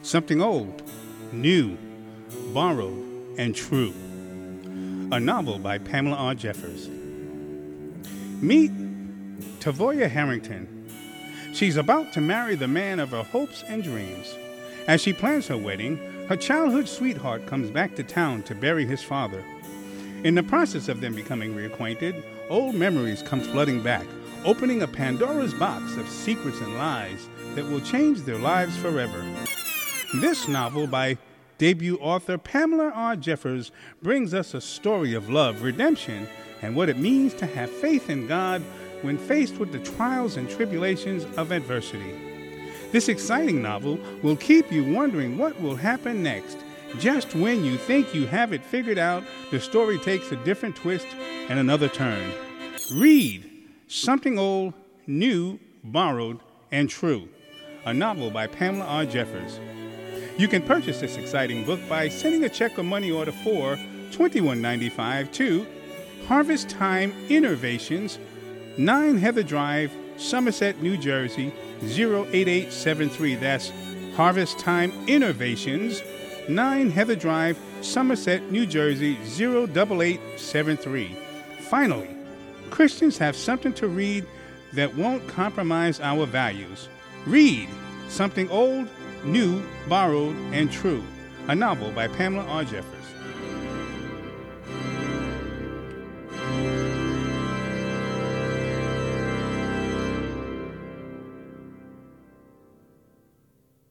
Something old, new, borrowed, and true. A novel by Pamela R. Jeffers. Meet Tavoya Harrington. She's about to marry the man of her hopes and dreams. As she plans her wedding, her childhood sweetheart comes back to town to bury his father. In the process of them becoming reacquainted, old memories come flooding back, opening a Pandora's box of secrets and lies that will change their lives forever. This novel by debut author Pamela R. Jeffers brings us a story of love, redemption, and what it means to have faith in God when faced with the trials and tribulations of adversity. This exciting novel will keep you wondering what will happen next. Just when you think you have it figured out, the story takes a different twist and another turn. Read Something Old, New, Borrowed, and True, a novel by Pamela R. Jeffers. You can purchase this exciting book by sending a check or money order for $21.95 to Harvest Time Innovations, 9 Heather Drive, Somerset, New Jersey, 08873. That's Harvest Time Innovations, 9 Heather Drive, Somerset, New Jersey, 08873. Finally, Christians have something to read that won't compromise our values. Read Something Old, New, Borrowed, and True, a novel by Pamela R. Jeffers.